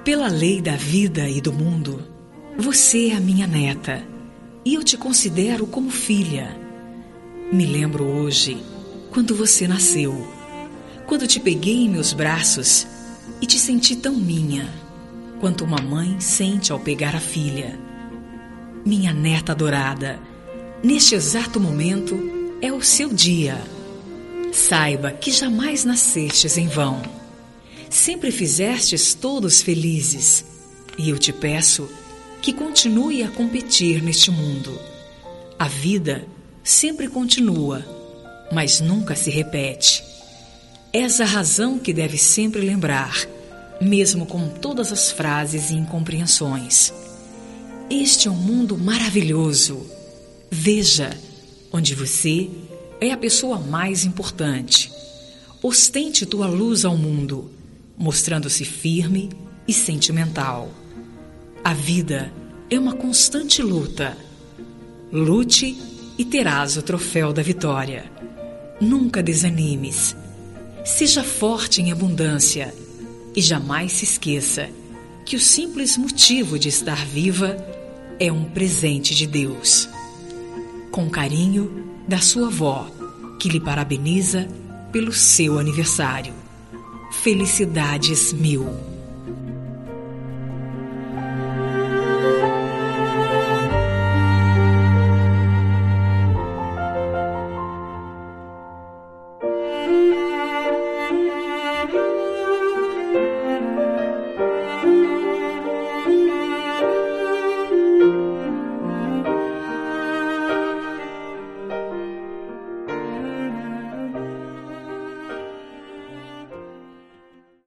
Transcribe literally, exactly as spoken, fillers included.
Pela lei da vida e do mundo, você é a minha neta e eu te considero como filha. Me lembro hoje, quando você nasceu, quando te peguei em meus braços e te senti tão minha, quanto uma mãe sente ao pegar a filha. Minha neta adorada, neste exato momento é o seu dia. Saiba que jamais nascestes em vão. Sempre fizestes todos felizes, e eu te peço que continue a competir neste mundo. A vida sempre continua, mas nunca se repete. És a razão que deve sempre lembrar, mesmo com todas as frases e incompreensões. Este é um mundo maravilhoso. Veja, onde você é a pessoa mais importante. Ostente tua luz ao mundo, mostrando-se firme e sentimental. A vida é uma constante luta. Lute e terás o troféu da vitória. Nunca desanimes. Seja forte em abundância e jamais se esqueça que o simples motivo de estar viva é um presente de Deus. Com carinho, da sua avó, que lhe parabeniza pelo seu aniversário. Felicidades mil!